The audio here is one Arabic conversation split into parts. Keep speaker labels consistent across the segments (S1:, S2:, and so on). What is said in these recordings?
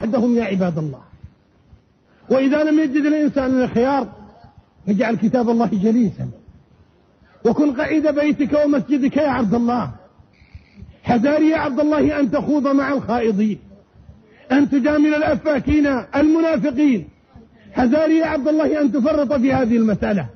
S1: عندهم يا عباد الله. وإذا لم يجد الإنسان الخيار فاجعل كتاب الله جليسا، وكن قعيد بيتك ومسجدك يا عبد الله. حذار يا عبد الله أن تخوض مع الخائضين، أن تجامل الأفاكين المنافقين. حذار يا عبد الله أن تفرط في هذه المسألة.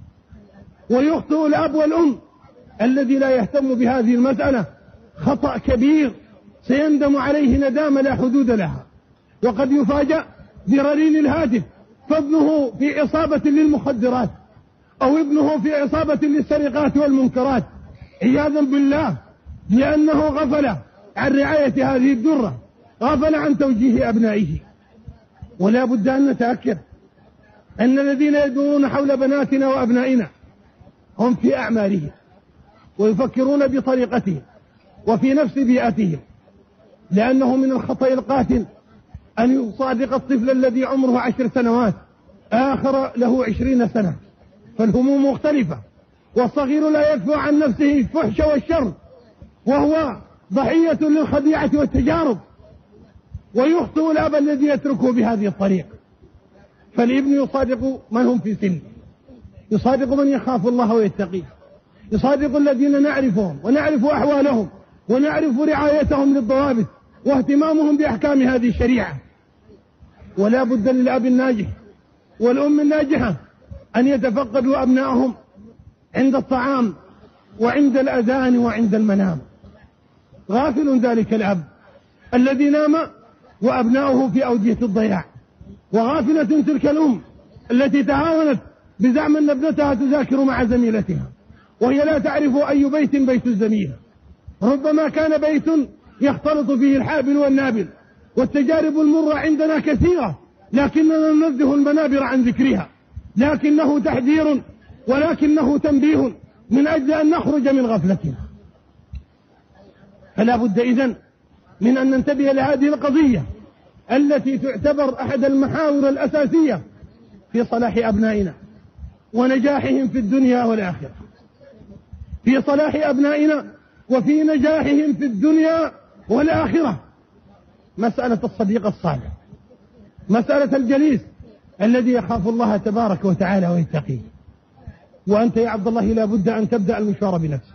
S1: ويخطئ الأب والأم الذي لا يهتم بهذه المسألة خطأ كبير سيندم عليه ندامة لا حدود لها، وقد يفاجأ برنين الهاتف فابنه في عصابة للمخدرات أو ابنه في عصابة للسرقات والمنكرات عياذا بالله، لأنه غفل عن رعاية هذه الدرة، غفل عن توجيه أبنائه. ولا بد أن نتأكد أن الذين يدورون حول بناتنا وأبنائنا هم في أعمارهم ويفكرون بطريقتهم وفي نفس بيئتهم، لأنه من الخطأ القاتل أن يصادق الطفل الذي عمره 10 سنوات آخر له 20 سنة، فالهموم مختلفة، والصغير لا يدفع عن نفسه الفحش والشر وهو ضحية للخديعة والتجارب. ويخطئ الأب الذي يتركه بهذه الطريقة. فالابن يصادق من هم في سنه، يصادق من يخاف الله ويتقيه، يصادق الذين نعرفهم ونعرف أحوالهم ونعرف رعايتهم للضوابط واهتمامهم بأحكام هذه الشريعة. ولا بد للأب الناجح والأم الناجحة أن يتفقدوا أبنائهم عند الطعام وعند الأذان وعند المنام. غافل ذلك الأب الذي نام وأبناؤه في أودية الضياع، وغافلة تلك الأم التي تعاونت بزعم أن ابنتها تذاكر مع زميلتها وهي لا تعرف أي بيت بيت الزميلة. ربما كان بيت يختلط فيه الحابل والنابل، والتجارب المرة عندنا كثيرة لكننا ننزه المنابر عن ذكرها، لكنه تحذير ولكنه تنبيه من أجل أن نخرج من غفلتنا. فلا بد إذن من أن ننتبه لهذه القضية التي تعتبر أحد المحاور الأساسية في صلاح أبنائنا ونجاحهم في الدنيا والآخرة، في صلاح أبنائنا وفي نجاحهم في الدنيا والآخرة. مسألة الصديق الصالح، مسألة الجليس الذي يخاف الله تبارك وتعالى ويتقيه. وأنت يا عبد الله لا بد أن تبدأ المشوار بنفسك،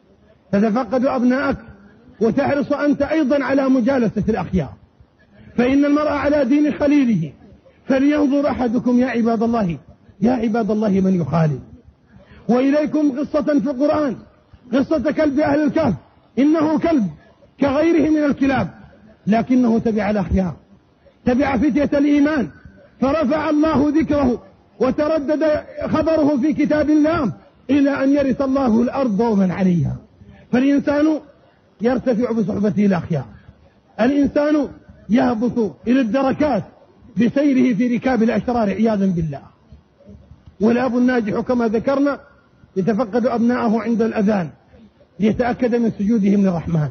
S1: تتفقد أبنائك وتحرص أنت أيضا على مجالسة الأخيار، فإن المرء على دين خليله، فلينظر أحدكم يا عباد الله، يا عباد الله من يخالل. وإليكم قصة في القرآن، قصة كلب أهل الكهف. إنه كلب كغيره من الكلاب لكنه تبع الأخيار، تبع فتية الإيمان، فرفع الله ذكره وتردد خبره في كتاب الله إلى أن يرث الله الأرض ومن عليها. فالإنسان يرتفع بصحبته الأخيار، الإنسان يهبط إلى الدركات بسيره في ركاب الأشرار عياذا بالله. والأب الناجح كما ذكرنا يتفقد أبناءه عند الأذان ليتأكد من سجودهم للرحمن،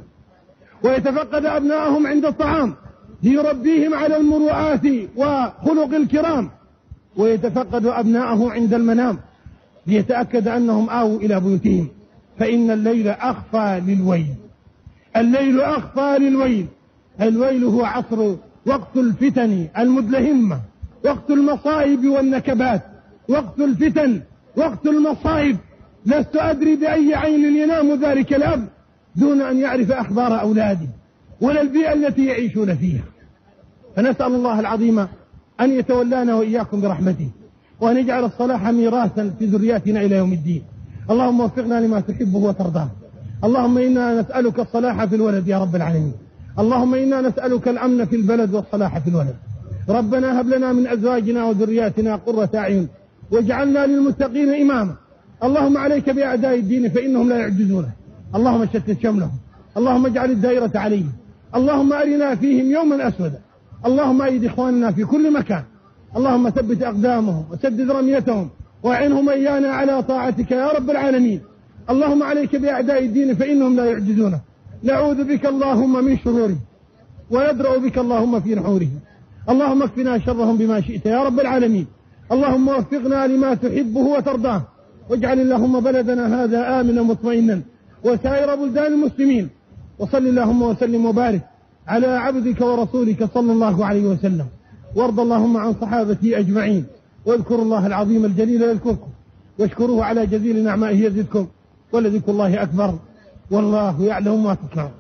S1: ويتفقد أبناءهم عند الطعام ليربيهم على المروءات وخلق الكرام، ويتفقد أبناءه عند المنام ليتأكد أنهم آووا إلى بيوتهم، فإن الليل أخفى للويل، الليل أخفى للويل. الويل هو عصر وقت الفتن المدلهمة، وقت المصائب والنكبات، وقت الفتن، وقت المصائب. لست أدري بأي عين ينام ذلك الأب دون أن يعرف أخبار أولاده ولا البيئة التي يعيشون فيها. فنسأل الله العظيم أن يتولانا وإياكم برحمته، وأن يجعل الصلاح ميراثا في ذرياتنا إلى يوم الدين. اللهم وفقنا لما تحبه وترضاه. اللهم إنا نسألك الصلاح في الولد يا رب العالمين. اللهم إنا نسألك الأمن في البلد والصلاح في الولد. ربنا هب لنا من أزواجنا وذرياتنا قرة أعين واجعلنا للمتقين إماما. اللهم عليك بأعداء الدين فإنهم لا يعجزونه. اللهم شتت شملهم، اللهم اجعل الدائرة عليهم، اللهم أرنا فيهم يوما أسودا. اللهم أيد إخواننا في كل مكان، اللهم ثبت أقدامهم وسدد رميتهم وأعنهم إيانا على طاعتك يا رب العالمين. اللهم عليك بأعداء الدين فإنهم لا يعجزونه. نعوذ بك اللهم من شرورهم وندرأ بك اللهم في نحورهم. اللهم اكفنا شرهم بما شئت يا رب العالمين. اللهم وفقنا لما تحبه وترضاه، واجعل اللهم بلدنا هذا آمنا مطمئنا وسائر بلدان المسلمين. وصل اللهم وسلم وبارك على عبدك ورسولك صلى الله عليه وسلم، وارض اللهم عن صحابته أجمعين، واذكروا الله العظيم الجليل يذكركم، واشكروه على جزيل نعمائه يزدكم، ولذكر الله أكبر، والله يعلم ما تصنعون.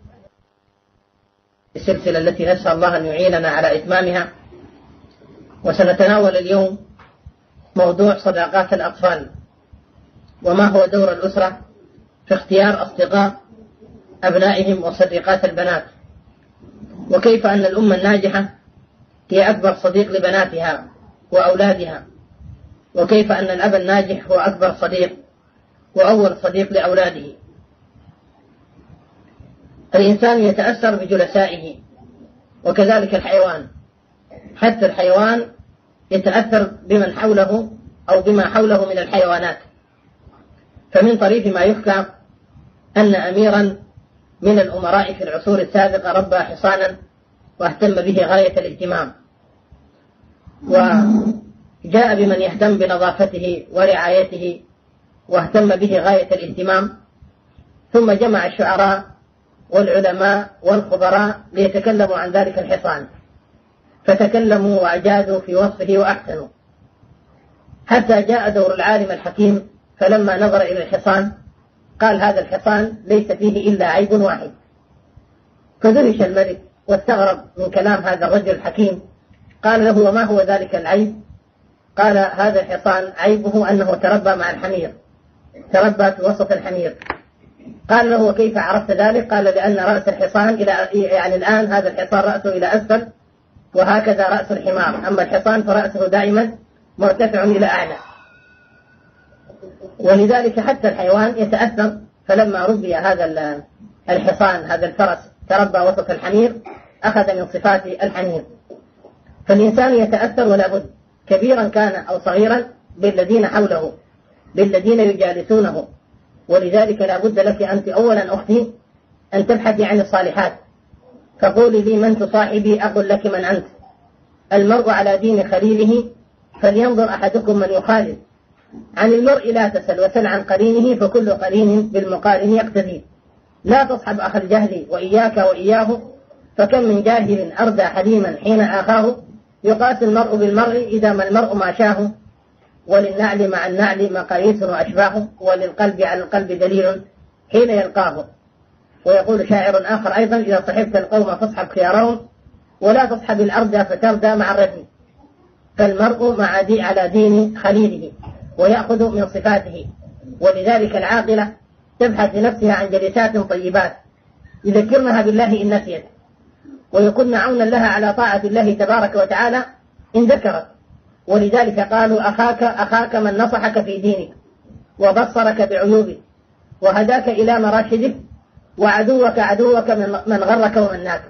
S2: السلسلة التي نسأل الله أن يعيننا على إتمامها، وسنتناول اليوم موضوع صداقات الأطفال، وما هو دور الأسرة في اختيار أصدقاء أبنائهم وصديقات البنات، وكيف أن الأمة الناجحة هي أكبر صديق لبناتها وأولادها، وكيف أن الأب الناجح هو أكبر صديق وأول صديق لأولاده. الإنسان يتأثر بجلسائه، وكذلك الحيوان، حتى الحيوان يتأثر بمن حوله أو بما حوله من الحيوانات. فمن طريف ما يحكى أن أميرا من الأمراء في العصور السابقة ربى حصانا واهتم به غاية الاهتمام، وجاء بمن يهتم بنظافته ورعايته واهتم به غاية الاهتمام، ثم جمع الشعراء والعلماء والخبراء ليتكلموا عن ذلك الحصان، فتكلموا وأجادوا في وصفه وأحسنوا، حتى جاء دور العالم الحكيم، فلما نظر إلى الحصان قال: هذا الحصان ليس فيه إلا عيب واحد. فدهش الملك واستغرب من كلام هذا الرجل الحكيم، قال له: وما هو ذلك العيب؟ قال: هذا الحصان عيبه أنه تربى مع الحمير، تربى في وسط الحمير. قال له: وكيف عرفت ذلك؟ قال: لأن رأس الحصان يعني الآن هذا الحصان رأسه إلى أسفل، وهكذا رأس الحمار، أما الحصان فرأسه دائما مرتفع إلى أعلى، ولذلك حتى الحيوان يتأثر. فلما ربي هذا الحصان، هذا الفرس، تربى وسط الحمير، أخذ من صفات الحمير. فالإنسان يتأثر ولا بد، كبيرا كان أو صغيرا، بالذين حوله، بالذين يجالسونه. ولذلك لا بد لك أنت أولا أختي أن تبحثي عن الصالحات، فقولي لي: من تصاحبي؟ أقول لك: من أنت؟ المرء على دين خليله، فلينظر أحدكم من يخالل. عن المرء لا تسل، وسل عن قرينه، فكل قرين بالمقارن يقتدي. لا تصحب أخ الجهل، وإياك وإياه، فكم من جاهل أردى حليما حين آخاه. يقاس المرء بالمرء إذا ما المرء ما شاه، وللنعل مع النعل مقاييس وأشباه، وللقلب على القلب دليل حين يلقاه. ويقول شاعر آخر أيضا: إذا صحبت القوم فاصحب خيارهم، ولا تصحب الأرض فتردى مع الردي. فالمرء على دين خليله، ويأخذ من صفاته. ولذلك العاقلة تبحث لنفسها عن جلسات طيبات يذكرنها بالله إن نسيت، ويكون عونا لها على طاعة الله تبارك وتعالى إن ذكرت. ولذلك قالوا: أخاك من نصحك في دينك، وبصرك بعيوبك، وهداك إلى مراشدك، وعدوك عدوك من غرك ومناك.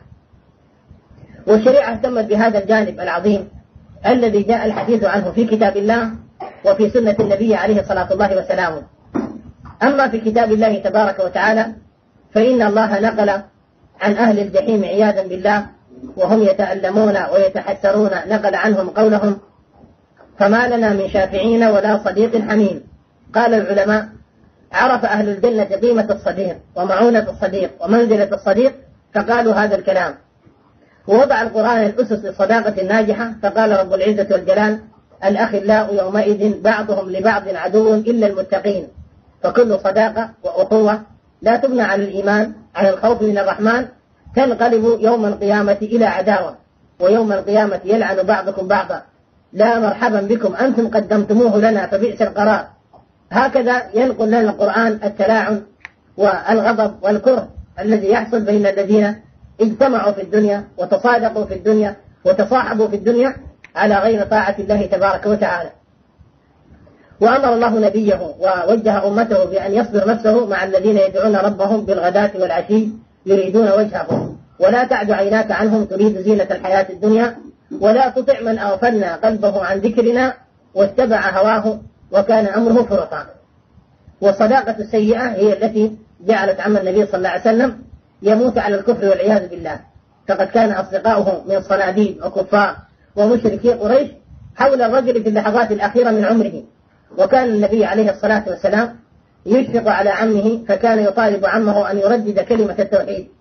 S2: والشريعة اهتمت بهذا الجانب العظيم الذي جاء الحديث عنه في كتاب الله وفي سنة النبي عليه الصلاة الله وسلامه. أما في كتاب الله تبارك وتعالى فإن الله نقل عن أهل الجحيم عياذا بالله وهم يتألمون ويتحسرون، نقل عنهم قولهم: فما لنا من شافعين ولا صديق حميم. قال العلماء: عرف أهل الجنة قيمة الصديق ومعونة الصديق ومنزلة الصديق، فقالوا هذا الكلام. ووضع القرآن الأسس للصداقة الناجحة، فقال رب العزة والجلال: الأخلاء يومئذ بعضهم لبعض عدو إلا المتقين. فكل صداقة وأخوة لا تبنى على الإيمان، على الخوف من الرحمن، تنقلب يوم القيامة إلى عداوة، ويوم القيامة يلعن بعضكم بعضا. لا مرحبا بكم أنتم قدمتموه لنا فبئس القرار. هكذا ينقل لنا القرآن التلاعن والغضب والكره الذي يحصل بين الذين اجتمعوا في الدنيا وتصادقوا في الدنيا وتصاحبوا في الدنيا على غير طاعة الله تبارك وتعالى. وأمر الله نبيه ووجه أمته بأن يصبر نفسه مع الذين يدعون ربهم بالغداة والعشي يريدون وجهه، ولا تعد عيناك عنهم تريد زينة الحياة الدنيا، ولا تطع من أغفلنا قلبه عن ذكرنا واتبع هواه وكان أمره فرطا. والصداقة السيئة هي التي جعلت عم النبي صلى الله عليه وسلم يموت على الكفر والعياذ بالله، فقد كان أصدقاؤه من صناديد وكفار ومشركي قريش حول الرجل في اللحظات الأخيرة من عمره، وكان النبي عليه الصلاة والسلام يشفق على عمه، فكان يطالب عمه أن يردد كلمة التوحيد،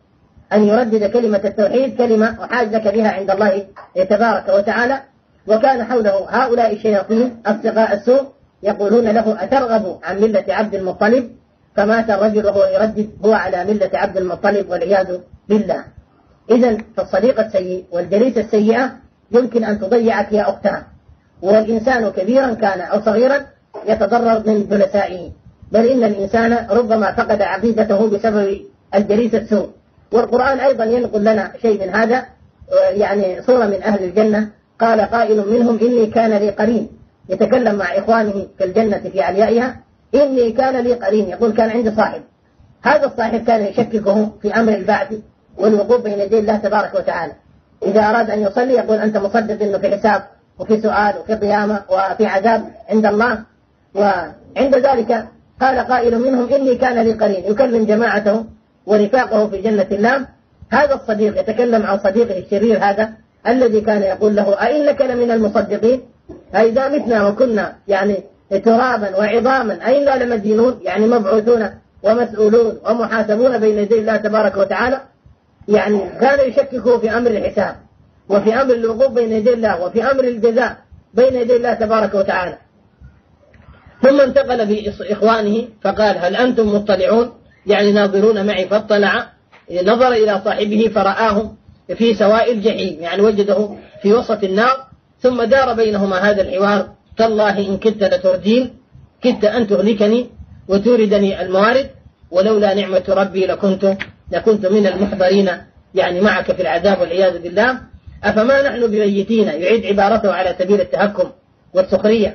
S2: أن يردد كلمة التوحيد، كلمة أحاج لك بها عند الله تبارك وتعالى. وكان حوله هؤلاء الشياطين أصدقاء السوء يقولون له: أترغب عن ملة عبد المطلب؟ فمات الرجل وهو يردد: هو على ملة عبد المطلب، والعياذ بالله. إذن فالصديق السيء والجليس السيئة يمكن أن تضيعك يا أختها، والإنسان كبيرا كان أو صغيرا يتضرر من جلسائه، بل إن الإنسان ربما فقد عقيدته بسبب الجليس السوء. والقرآن أيضا ينقل لنا شيء من هذا، يعني صورة من أهل الجنة. قال قائل منهم: إني كان لي قرين، يتكلم مع إخوانه في الجنة في عليائها: إني كان لي قرين، يقول كان عندي صاحب، هذا الصاحب كان يشككه في أمر البعث والوقوف بين يدي الله تبارك وتعالى. إذا أراد أن يصلي يقول: أنت مصدق أنه في حساب وفي سؤال وفي قيامة وفي عذاب عند الله؟ وعند ذلك قال قائل منهم: إني كان لي قرين، يكلم جماعته ورفاقه في جنة الله. هذا الصديق يتكلم عن صديقه الشرير هذا الذي كان يقول له: أئنك لمن المصدقين؟ أئذا متنا وكنا يعني ترابا وعظاما أئنا لمدينون، يعني مبعوثون ومسؤولون ومحاسبون بين يدي الله تبارك وتعالى. يعني كان يشككه في أمر الحساب وفي أمر الوقوف بين يدي الله وفي أمر الجزاء بين يدي الله تبارك وتعالى. ثم انتقل بإخوانه فقال: هل أنتم مطلعون؟ يعني ناظرون معي. فاطلع، نظر إلى صاحبه فرآه في سواء الجحيم، يعني وجده في وسط النار. ثم دار بينهما هذا الحوار: تالله إن كدت لتردين، كدت أن تهلكني وتوردني الموارد، ولولا نعمة ربي لكنت من المحضرين، يعني معك في العذاب والعياذ بالله. أفما نحن بميتين، يعيد عبارته على سبيل التهكم والسخرية.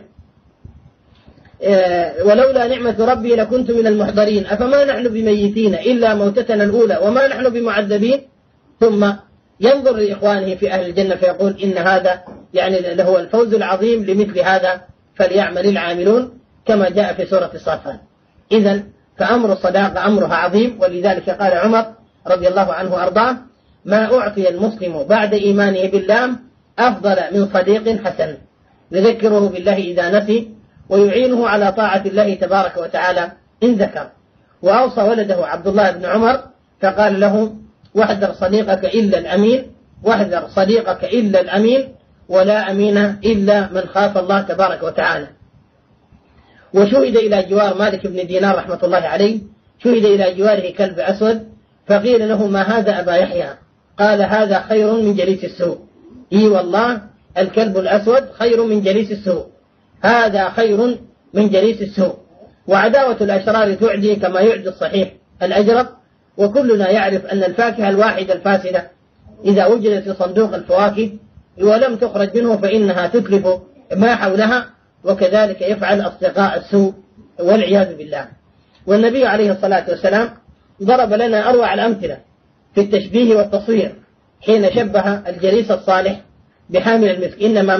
S2: ولولا نعمة ربي لكنت من المحضرين، أفما نحن بميتين إلا موتتنا الأولى وما نحن بمعذبين. ثم ينظر لإخوانه في أهل الجنة فيقول: إن هذا يعني له الفوز العظيم، لمثل هذا فليعمل العاملون، كما جاء في سورة الصافات. إذن فأمر الصداقة أمرها عظيم، ولذلك قال عمر رضي الله عنه وأرضاه: ما أعطي المسلم بعد إيمانه بالله أفضل من صديق حسن يذكره بالله إذا نسي، ويعينه على طاعة الله تبارك وتعالى إن ذكر. وأوصى ولده عبد الله بن عمر فقال له: واحذر صديقك إلا الأمين، واحذر صديقك إلا الأمين، ولا أمين إلا من خاف الله تبارك وتعالى. وشهد إلى جوار مالك بن دينار رحمة الله عليه، شهد إلى جواره كلب أسود، فقيل له: ما هذا أبا يحيى؟ قال: هذا خير من جليس السوء. إي والله الكلب الأسود خير من جليس السوء، هذا خير من جليس السوء. وعداوة الأشرار تعدي كما يعدي الصحيح الأجرب. وكلنا يعرف أن الفاكهة الواحدة الفاسدة إذا وجدت في صندوق الفواكه ولم تخرج منه فإنها تتلف ما حولها، وكذلك يفعل أصدقاء السوء والعياذ بالله. والنبي عليه الصلاة والسلام ضرب لنا أروع الأمثلة في التشبيه والتصوير حين شبه الجليس الصالح بحامل المسك. إنما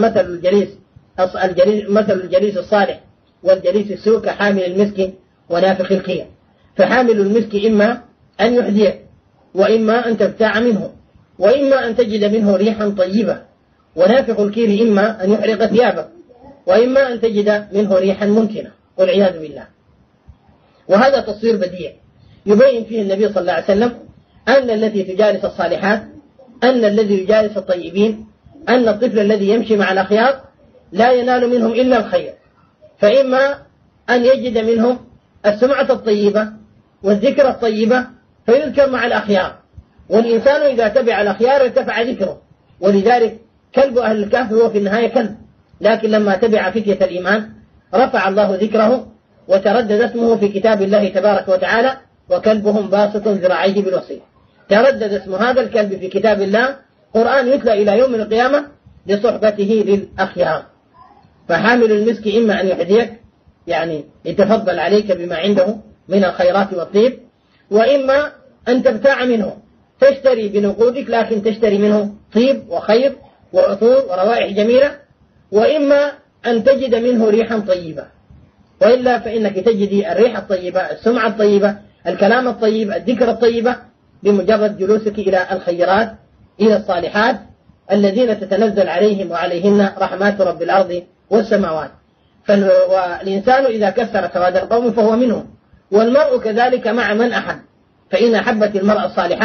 S2: مثل الجليس الصالح والجليس السوء كحامل المسك ونافخ الكير. فحامل المسك إما أن يحذيك، وإما أن تبتاع منه، وإما أن تجد منه ريحا طيبة. ونافخ الكير إما أن يحرق ثيابك، وإما أن تجد منه ريحا منتنة والعياذ بالله. وهذا تصوير بديع يبين فيه النبي صلى الله عليه وسلم أن التي تجالس الصالحات، أن الذي يجالس الطيبين، أن الطفل الذي يمشي مع الأخيار لا ينال منهم إلا الخير. فإما أن يجد منهم السمعة الطيبة والذكر الطيبة فيذكر مع الأخيار، والإنسان إذا تبع الأخيار ارتفع ذكره. ولذلك كلب أهل الكهف هو في النهاية كلب، لكن لما تبع فتية الإيمان رفع الله ذكره وتردد اسمه في كتاب الله تبارك وتعالى: وكلبهم باسط ذراعيه بالوصيد. تردد اسم هذا الكلب في كتاب الله، قرآن يتلى إلى يوم القيامة لصحبته للأخيار. فحامل المسك إما أن يحذيك، يعني يتفضل عليك بما عنده من الخيرات والطيب، وإما أن تبتاع منه، تشتري بنقودك لكن تشتري منه طيب وخير وعطور وروائح جميلة، وإما أن تجد منه ريحا طيبة. وإلا فإنك تجدي الريح الطيبة، السمعة الطيبة، الكلام الطيب، الذكر الطيبة بمجرد جلوسك إلى الخيرات، إلى الصالحات الذين تتنزل عليهم وعليهن رحمات رب الأرض والسماوات. والإنسان إذا كثر سواد القوم فهو منهم، والمرء كذلك مع من أحب. فإن أحبت المرأة الصالحات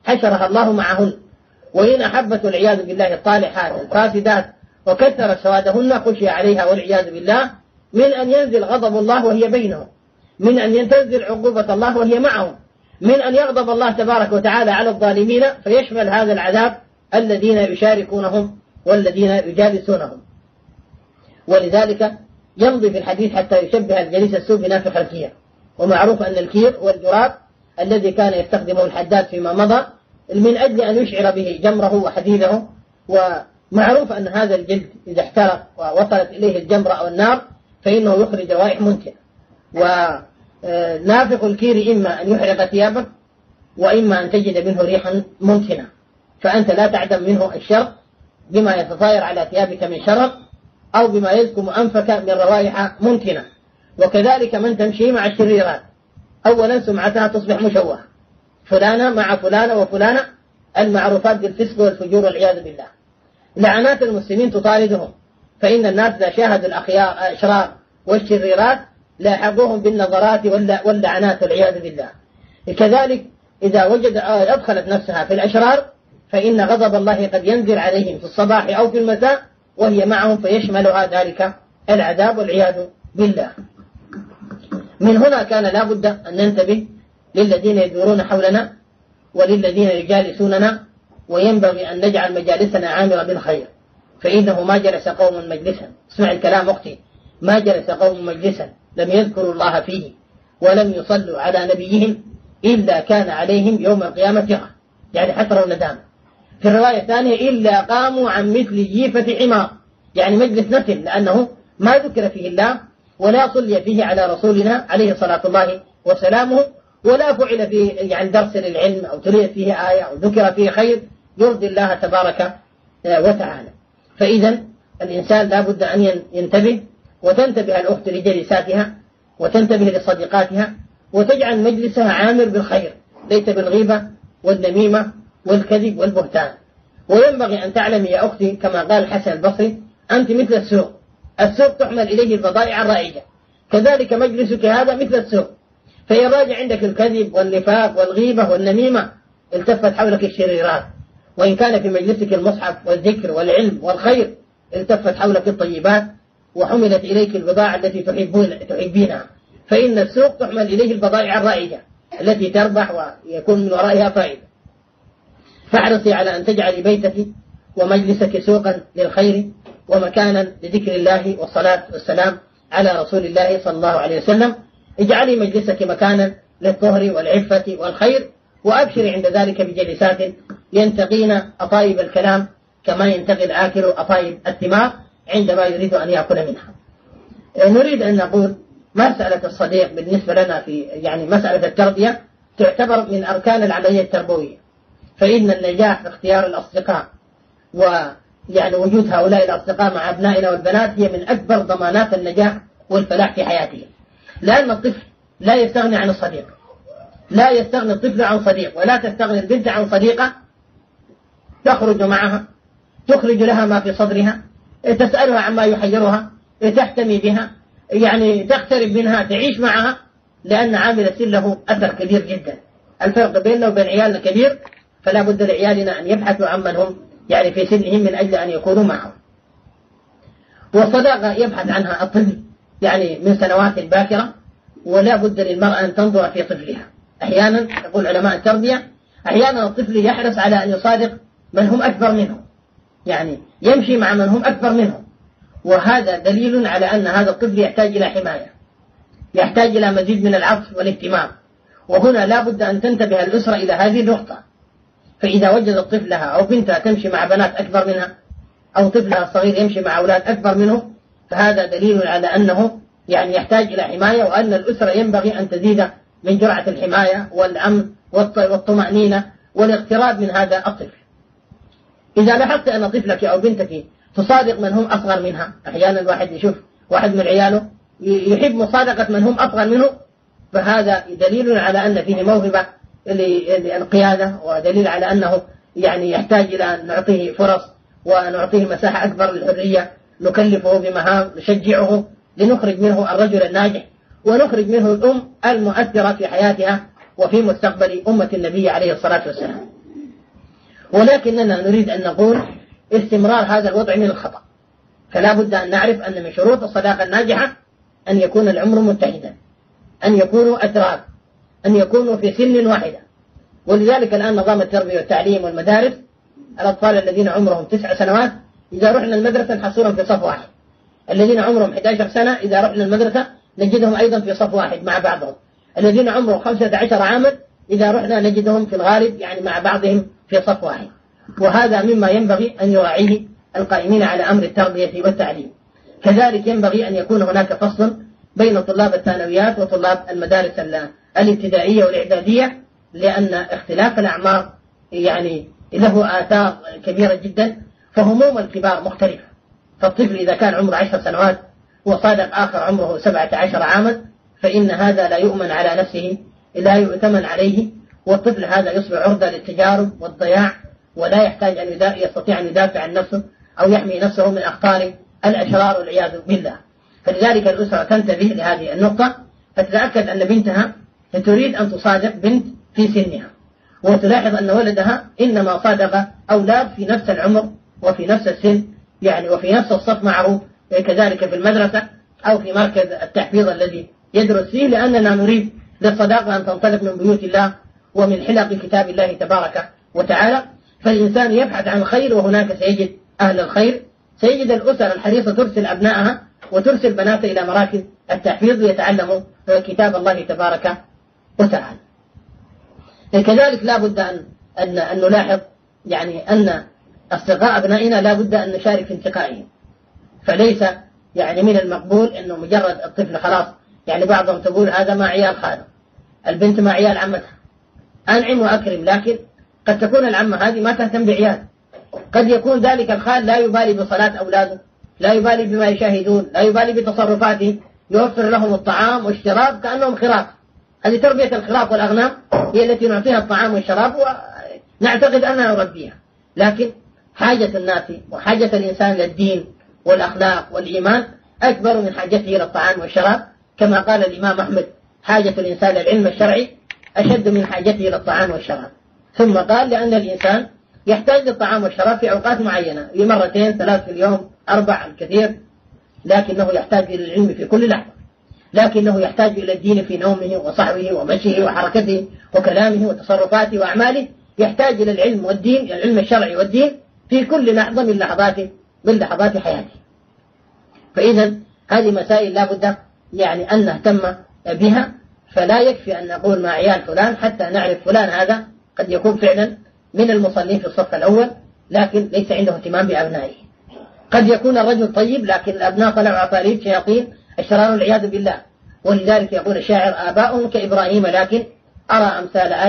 S2: حشرها الله معهن، وإن أحبت والعياذ بالله الطالحات الفاسدات وكثر سوادهن خشي عليها والعياذ بالله من أن ينزل غضب الله وهي بينهم، من أن تنزل عقوبة الله وهي معهم، من أن يغضب الله تبارك وتعالى على الظالمين فيشمل هذا العذاب الذين يشاركونهم والذين يجالسونهم. ولذلك يمضي في الحديث حتى يشبه الجليس السوء بنافخ الكير، ومعروف أن الكير والجراب الذي كان يستخدمه الحداد فيما مضى من أجل أن يشعر به جمره وحديده، ومعروف أن هذا الجلد إذا احترق ووصلت إليه الجمرة أو النار فإنه يخرج روائح منتنة. ونافخ الكير إما أن يحرق ثيابك وإما أن تجد منه ريحا منتنة، فأنت لا تعدم منه الشر بما يتطاير على ثيابك من شرر أو بما يزكم أنفك من روائح منتنة. وكذلك من تمشي مع الشريرات أولا سمعتها تصبح مشوهة، فلانة مع فلانة وفلانة المعروفات بالفسق والفجور والعياذ بالله. لعنات المسلمين تطاردهم، فإن الناس إذا شاهدوا الأشرار والشريرات لاحقوهم بالنظرات واللعنات والعياذ بالله. كذلك إذا أدخلت نفسها في الأشرار فإن غضب الله قد ينزل عليهم في الصباح أو في المساء وهي معهم فيشملها ذلك العذاب والعياذ بالله. من هنا كان لا بد أن ننتبه للذين يدورون حولنا وللذين يجالسوننا، وينبغي أن نجعل مجالسنا عامرة بالخير، فإنه ما جلس قوم مجلسا، اسمع الكلام أختي، ما جلس قوم مجلسا لم يذكروا الله فيه ولم يصلوا على نبيهم إلا كان عليهم يوم القيامة ترى، يعني حسرة وندامة. في الرواية الثانية إلا قاموا عن مثل جيفة حمار، يعني مجلس نسل، لأنه ما ذكر فيه الله ولا صلي فيه على رسولنا عليه الصلاة الله وسلامه، ولا فعل فيه يعني درس للعلم أو تليت فيه آية أو ذكر فيه خير يرضي الله تبارك وتعالى. فإذا الإنسان لا بد أن ينتبه، وتنتبه الأخت لجلساتها وتنتبه لصديقاتها، وتجعل مجلسها عامر بالخير ليس بالغيبة والنميمة والكذب والبهتان. وينبغي أن تعلمي يا أختي كما قال الحسن البصري أنت مثل السوق، السوق تحمل إليه البضائع الرائجة، كذلك مجلسك هذا مثل السوق، فإن راجع عندك الكذب والنفاق والغيبة والنميمة التفت حولك الشريرات، وإن كان في مجلسك المصحف والذكر والعلم والخير التفت حولك الطيبات وحملت إليك البضاعة التي تحبينها، فإن السوق تحمل إليه البضائع الرائجة التي تربح ويكون من ورائها فائدة. فاحرصي على أن تجعلي بيتك ومجلسك سوقا للخير ومكانا لذكر الله والصلاة والسلام على رسول الله صلى الله عليه وسلم. اجعلي مجلسك مكانا للطهر والعفة والخير، وأبشري عند ذلك بجلسات ينتقين أطايب الكلام كما ينتقي الآكل أطايب الثمار عندما يريد أن يأكل منها. نريد أن نقول مسألة الصديق بالنسبة لنا في يعني مسألة التربية تعتبر من أركان العملية التربوية، فإن النجاح في اختيار الأصدقاء ويعني وجود هؤلاء الأصدقاء مع أبنائنا والبنات هي من أكبر ضمانات النجاح والفلاح في حياته، لأن الطفل لا يستغني عن الصديق، لا يستغني الطفل عن صديق، ولا تستغني البنت عن صديقة تخرج معها، تخرج لها ما في صدرها، تسألها عما يحيرها، تحتمي بها، يعني تقترب منها، تعيش معها، لأن عامل السن له أثر كبير جدا. الفرق بيننا وبين عيالنا كبير، فلا بد لعيالنا أن يبحثوا عمن هم يعني في سنهم من أجل أن يكونوا معهم. والصداقة يبحث عنها الطفل يعني من سنوات باكرة، ولا بد للمرأة أن تنظر في طفلها. أحيانا يقول علماء التربية أحيانا الطفل يحرص على أن يصادق من هم أكبر منه، يعني يمشي مع من هم أكبر منه، وهذا دليل على أن هذا الطفل يحتاج إلى حماية، يحتاج إلى مزيد من العطف والاهتمام. وهنا لا بد أن تنتبه الأسرة إلى هذه النقطة، فإذا وجدت طفلها أو بنتها تمشي مع بنات أكبر منها أو طفلها الصغير يمشي مع أولاد أكبر منه، فهذا دليل على أنه يعني يحتاج إلى حماية، وأن الأسرة ينبغي أن تزيد من جرعة الحماية والأمن والطمأنينة والاقتراب من هذا الطفل. إذا لاحظت أن طفلك أو بنتك تصادق من هم أصغر منها، أحيانا الواحد يشوف واحد من عياله يحب مصادقة من هم أصغر منه، فهذا دليل على أن فيه موهبة للقيادة، ودليل على أنه يعني يحتاج إلى أن نعطيه فرص ونعطيه مساحة أكبر للحرية، نكلفه بمهام، نشجعه لنخرج منه الرجل الناجح، ونخرج منه الأم المؤثرة في حياتها وفي مستقبل أمة النبي عليه الصلاة والسلام. ولكننا نريد أن نقول استمرار هذا الوضع من الخطأ. فلا بد أن نعرف أن من شروط الصداقة الناجحة أن يكون العمر متحدا، أن يكونوا أتراب، أن يكونوا في سن واحدة. ولذلك الآن نظام التربية والتعليم والمدارس، الأطفال الذين عمرهم 9 سنوات إذا رحنا المدرسة نحصلهم في صف واحد، الذين عمرهم 11 سنة إذا رحنا المدرسة نجدهم أيضا في صف واحد مع بعضهم، الذين عمرهم 15 عاما إذا رحنا نجدهم في الغالب يعني مع بعضهم في صف واحد. وهذا مما ينبغي أن يراعيه القائمين على أمر التربية والتعليم. كذلك ينبغي أن يكون هناك فصل بين طلاب الثانويات وطلاب المدارس الابتدائية والإعدادية، لأن اختلاف الأعمار يعني له آثار كبيرة جدا، فهموم الكبار مختلفة. فالطفل إذا كان عمره 10 سنوات وصادق آخر عمره 17 عاما فإن هذا لا يؤمن على نفسه، لا يؤتمن عليه، والطفل هذا يصبح عرضة للتجارب والضياع، ولا يحتاج أن يستطيع أن يدافع عن نفسه أو يحمي نفسه من أخطار الأشرار والعياذ بالله. فلذلك الأسرة تنتبه لهذه النقطة، فتتأكد أن بنتها تريد أن تصادق بنت في سنها، وتلاحظ أن ولدها إنما صادق أولاد في نفس العمر وفي نفس السن يعني وفي نفس الصف معه، كذلك في المدرسة أو في مركز التحفيظ الذي يدرس فيه، لأننا نريد للصداقة أن تنطلق من بيوت الله ومن حلق كتاب الله تبارك وتعالى. فالإنسان يبحث عن خير وهناك سيجد أهل الخير، سيجد الأسر الحريصة ترسل أبنائها وترسل بناتها إلى مراكز التحفيظ ليتعلموا كتاب الله تبارك وتعالى. كذلك لا بد أن نلاحظ يعني أن أصدقاء أبنائنا لا بد أن نشارك في انتقائهم، فليس يعني من المقبول أنه مجرد الطفل خلاص، يعني بعضهم تقول هذا مع عيال خاله، البنت مع عيال عمتها، أنعم وأكرم، لكن قد تكون العمة هذه ما تهتم بعيال، قد يكون ذلك الخال لا يبالي بصلاة أولاده، لا يبالي بما يشاهدون، لا يبالي بتصرفاته، يوفر لهم الطعام والشراب كأنهم خراف. هذه تربية الخراف والأغنام هي التي نعطيها الطعام والشراب ونعتقد أنها نربيها. لكن حاجة الناس وحاجة الإنسان للدين والأخلاق والإيمان أكبر من حاجته إلى الطعام والشراب، كما قال الإمام أحمد حاجة الإنسان للعلم الشرعي أشد من حاجته إلى الطعام والشراب. ثم قال لأن الإنسان يحتاج للطعام والشراب في أوقات معينة، لمرتين 3 في اليوم 4 الكثير، لكنه يحتاج إلى العلم في كل لحظة، لكنه يحتاج إلى الدين في نومه وصحوه ومشيه وحركته وكلامه وتصرفاته وأعماله، يحتاج إلى العلم والدين، العلم الشرعي والدين في كل لحظة من لحظات حياته. فإذا هذه مسائل لا بد يعني أن نهتم بها، فلا يكفي أن نقول مع عيال فلان حتى نعرف فلان هذا قد يكون فعلا من المصلين في الصف الأول لكن ليس عنده اهتمام بأبنائه. قد يكون الرجل طيب لكن الأبناء طلعوا عفاريت شياطين الشرار والعياذ بالله. ولذلك يقول الشاعر آباؤهم كإبراهيم لكن أرى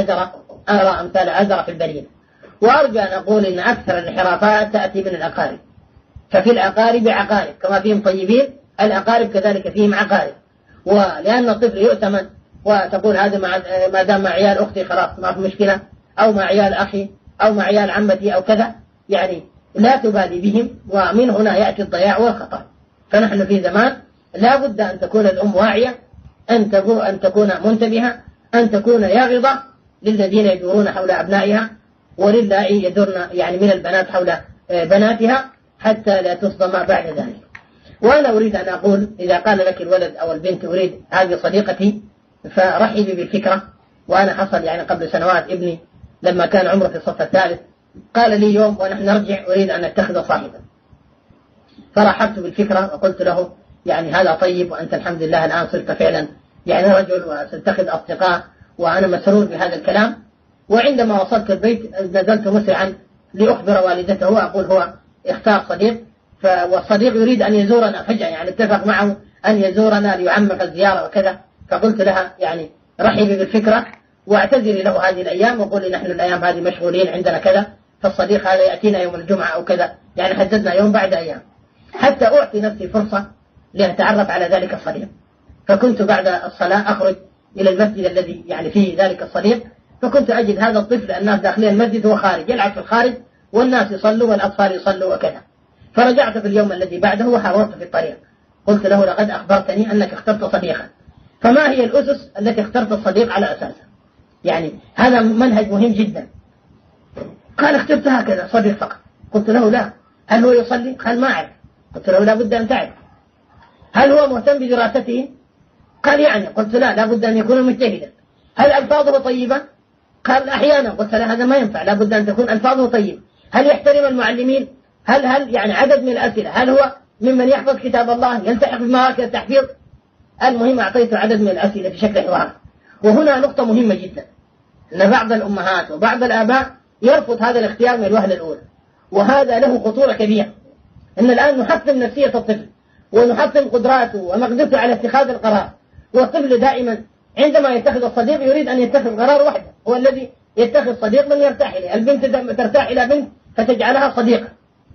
S2: أمثال آزر في البرية. وأرجو أن أقول إن أكثر الانحرافات تأتي من الأقارب، ففي الأقارب عقارب كما فيهم طيبين، الأقارب كذلك فيهم عقارب. ولأن الطفل يؤتمن وتقول هذا ما دام مع عيال أختي خلاص ما في مشكلة، أو مع عيال أخي أو مع عيال عمتي أو كذا، يعني لا تبالي بهم، ومن هنا يأتي الضياع والخطأ. فنحن في زمان لا بد أن تكون الأم واعية، أن تكون منتبهة، أن تكون ياغضة للذين يدورون حول أبنائها وللائي يدورن يعني من البنات حول بناتها حتى لا تصدم بعد ذلك. وأنا أريد أن أقول إذا قال لك الولد أو البنت أريد هذه صديقتي فرحبي بالفكرة. وأنا حصل يعني قبل سنوات ابني لما كان عمره في الصف الثالث قال لي يوم ونحن نرجع أريد أن أتخذ صاحبا، فرحبت بالفكرة وقلت له يعني هذا طيب وأنت الحمد لله الآن صرت فعلا يعني رجل وستتخذ أصدقاء، وأنا مسرور بهذا الكلام. وعندما وصلت البيت نزلت مسرعا لأخبر والدته وأقول هو اختار صديق، والصديق يريد أن يزورنا فجأة، يعني اتفق معه أن يزورنا ليعمق الزيارة وكذا. فقلت لها يعني رحبي بالفكرة واعتذري له هذه الأيام وقولي نحن الأيام هذه مشغولين عندنا كذا، فالصديق هذا يأتينا يوم الجمعة أو كذا، يعني حددنا يوم بعد أيام حتى أعطي نفسي فرصة لأتعرف على ذلك الصديق. فكنت بعد الصلاة أخرج إلى المسجد الذي يعني فيه ذلك الصديق، فكنت أجد هذا الطفل الناس داخلين المسجد وهو خارج يلعب في الخارج والناس يصلوا والأطفال يصلوا وكذا. فرجعت في اليوم الذي بعده وحاورت في الطريق، قلت له لقد أخبرتني أنك اخترت صديقا، فما هي الأسس التي اخترت الصديق على أساسها؟ يعني هذا منهج مهم جدا. قال اخترت هكذا صديق فقط. قلت له لا. هل هو يصلي؟ قال ما أعرف. قلت له لا بد أن تعرف. هل هو مهتم بدراسته؟ قال يعني. قلت لا بد أن يكون مجتهدا. هل ألفاظه طيبة؟ قال أحيانا. قلت لا هذا ما ينفع، لا بد أن تكون ألفاظه طيبة. هل يحترم المعلمين؟ هل يعني عدد من الأسئلة، هل هو ممن يحفظ كتاب الله يلتحق بمراكز التحفيظ؟ المهم أعطيته عدد من الأسئلة في شكل حوار. وهنا نقطة مهمة جدا، أن بعض الأمهات وبعض الآباء يرفض هذا الاختيار من الوهلة الأولى، وهذا له خطورة كبيرة. أن الآن نحطم نفسية الطفل ونحطم قدراته ومقدرته على اتخاذ القرار، والطفل دائما عندما يتخذ الصديق يريد أن يتخذ قرار وحده، هو الذي يتخذ صديق من يرتاح إليه. البنت ترتاح إلى بنت فتجعلها صديقة.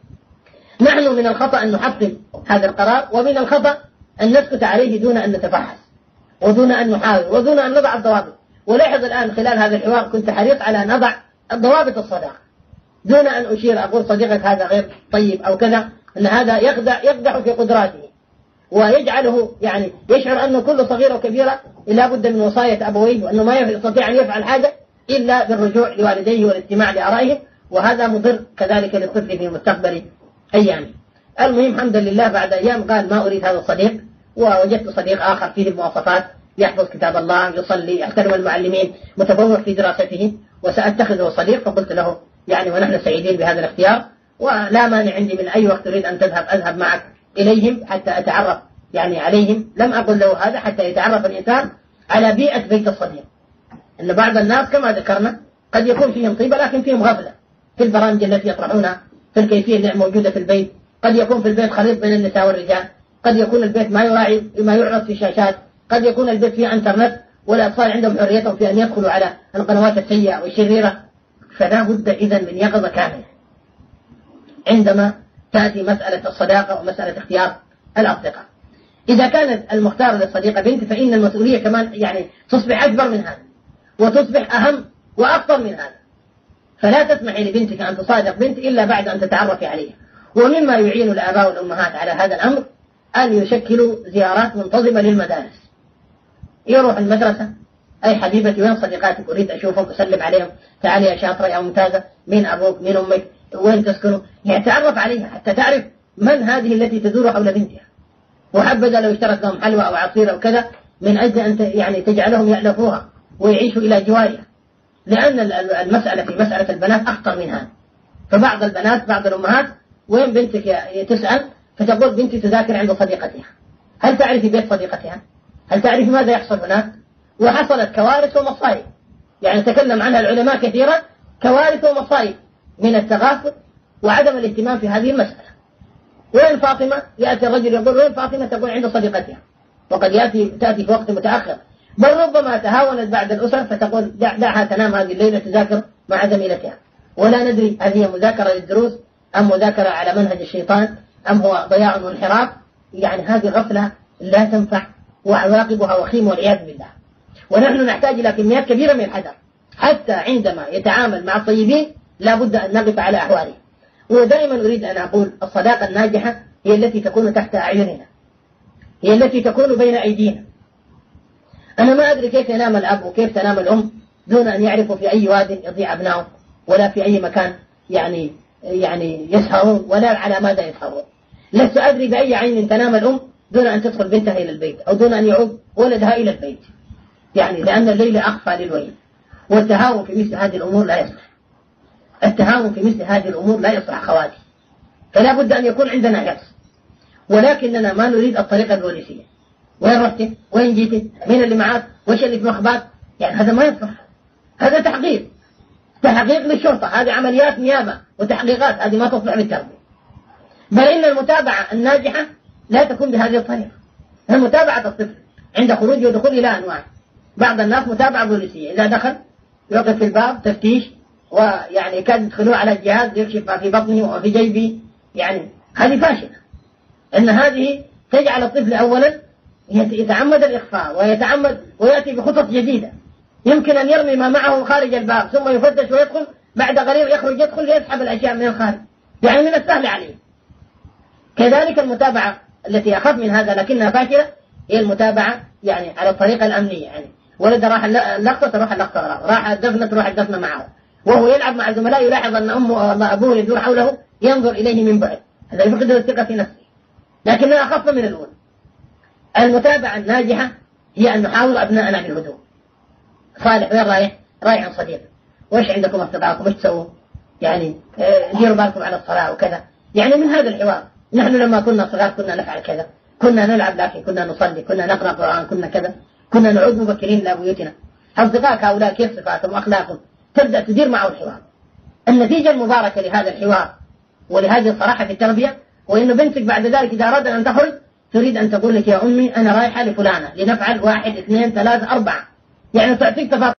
S2: نحن من الخطأ أن نحطم هذا القرار، ومن الخطأ أن نسكت عليه دون أن نتفحص ودون أن نحاول ودون أن نضع الضوابط. ولاحظ الآن خلال هذا الحوار كنت حريص على أن أضع الضوابط الصداقة دون أن أشير أقول صديقك هذا غير طيب أو كذا، أن هذا يقدح في قدراته ويجعله يعني يشعر أنه كل صغيرة وكبيرة لا بد من وصاية أبويه، وأنه ما يستطيع أن يفعل حاجة إلا بالرجوع لوالديه والاستماع لآرائهم، وهذا مضر كذلك للطفل في مستقبل أيامه. المهم الحمد لله بعد أيام قال ما أريد هذا الصديق، ووجدت صديق آخر فيه المواصفات، يحفظ كتاب الله، يصلي، يحترم المعلمين، متفوق في دراسته، وسأتخذه صديق. فقلت له يعني ونحن سعيدين بهذا الاختيار، ولا مانع عندي من أي وقت تريد أن تذهب أذهب معك إليهم حتى أتعرف يعني عليهم. لم أقل له هذا حتى يتعرف الإنسان على بيئة بيت الصديق. أن بعض الناس كما ذكرنا قد يكون فيهم طيبة لكن فيهم غفلة في البرامج التي يطرحونها، في الكيفية اللي موجودة في البيت. قد يكون في البيت خليط بين النساء والرجال، قد يكون البيت ما يراعي ما يعرض في الشاشات، قد يكون البيت فيه انترنت والأطفال عندهم حريتهم في أن يدخلوا على القنوات السيئة والشريرة. فلا بد إذن من يقظة كاملة عندما تأتي مسألة الصداقة ومسألة اختيار الأصدقاء. إذا كانت المختار للصديقة بنت فإن المسؤولية كمان يعني تصبح أكبر من هذا، وتصبح أهم وأخطر من هذا. فلا تسمحي لبنتك أن تصادق بنت إلا بعد أن تتعرفي عليها. ومما يعين الآباء والأمهات على هذا الأمر أن يشكلوا زيارات منتظمة للمدارس. يروح المدرسة، أي حبيبتي وين صديقاتك أريد أشوفهم أسلم عليهم، تعالي يا شاطرة يا ممتازة، مين أبوك مين أمك وين تسكنوا، يتعرف عليها حتى تعرف من هذه التي تدور حول بنتها. وحبذا لو اشترت لهم حلوى أو عصير أو كذا من أجل أن يعني تجعلهم يألفوها ويعيشوا إلى جوارها، لأن المسألة في مسألة البنات أخطر من هذا. فبعض البنات بعض الأمهات وين بنتك تسأل فتقول بنتي تذاكر عند صديقتها. هل تعرفي بيت صديقتها؟ هل تعرفي ماذا يحصل هناك؟ وحصلت كوارث ومصائب يعني تكلم عنها العلماء كثيرا، كوارث ومصائب من التغافل وعدم الاهتمام في هذه المسألة. وين فاطمة؟ يأتي الرجل يقول وين فاطمة؟ تقول عند صديقتها، وقد تأتي في وقت متأخر، بل ربما تهاونت بعد الأسر فتقول دعها تنام هذه الليلة تذاكر مع زميلتها، ولا ندري هل هي مذاكرة للدروس أم مذاكرة على منهج الشيطان أم هو ضياع وانحراف. يعني هذه الغفلة لا تنفع وعواقبها وخيمة والعياذ بالله. ونحن نحتاج إلى كميات كبيرة من الحذر حتى عندما يتعامل مع الطيبين لا بد أن نقف على أحواله. ودائما أريد أن أقول الصداقة الناجحة هي التي تكون تحت أعيننا، هي التي تكون بين أيدينا. أنا ما أدري كيف ينام الأب وكيف تنام الأم دون أن يعرفوا في أي واد يضيع أبنائهم، ولا في أي مكان يعني يسهرون، ولا على ماذا يسهرون. لست أدري بأي عين تنام الأم دون أن تدخل بنتها إلى البيت أو دون أن يعود ولدها إلى البيت، يعني لأن الليل أخفى للويل. والتهاون في مثل هذه الأمور لا يصلح، التهاون في مثل هذه الأمور لا يصلح خواتي. فلا بد أن يكون عندنا حرص، ولكننا ما نريد الطريقة البوليسية. وين رحت؟ وين جيت؟ مين اللي معك؟ وش اللي في مخبات؟ يعني هذا ما يصلح، هذا تحقيق للشرطة، هذه عمليات نيابة وتحقيقات، هذه ما تصلح للتربية. بل إن المتابعة الناجحة لا تكون بهذه الطريقة. متابعة الطفل عند خروج ودخول إلى أنواع. بعض الناس متابعة بوليسية، إذا دخل يوقف في الباب تفتيش، ويعني كان يدخلوه على الجهاز يكشف ما في بطنه وفي جيبه. يعني هذه فاشلة، أن هذه تجعل الطفل أولا يتعمد الإخفاء ويتعمد ويأتي بخطط جديدة. يمكن أن يرمي ما معه خارج الباب ثم يفتش ويدخل، بعد قليل يدخل ليسحب الأشياء من الخارج، يعني من السهل عليه. كذلك المتابعة التي أخف من هذا لكنها فاشلة هي المتابعة يعني على الطريقة الأمنية. يعني ولد راح اللقطة تروح اللقطة وراه، راح الدفنة تروح الدفنة معه، وهو يلعب مع زملائه يلاحظ أن أمه أو أبوه يدور حوله ينظر إليه من بعد، هذا يفقد الثقة في نفسه، لكنها أخف من الأولى. المتابعة الناجحة هي أن نحاول أبناءنا بالهدوء. صالح وين رايح؟ رايح عند صديق، وإيش عندكم أصدقائكم؟ إيش تسووا؟ يعني ديروا بالكم على الصلاة وكذا، يعني من هذا الحوار. نحن لما كنا صغار كنا نفعل كذا، كنا نلعب لكن كنا نصلي، كنا نقرأ قرآن، كنا كذا، كنا نعود مبكرين إلى بيوتنا. أصدقائك هؤلاء كيف صفاتهم وأخلاقهم؟ تبدأ تدير معه الحوار. النتيجة المباركة لهذا الحوار ولهذه الصراحة في التربية وإن بنتك بعد ذلك إذا أرادت أن تخرج تريد أن تقول لك يا أمي أنا رايحة لفلانة لنفعل 1 2 3 4، يعني تعطيك تفاصيل.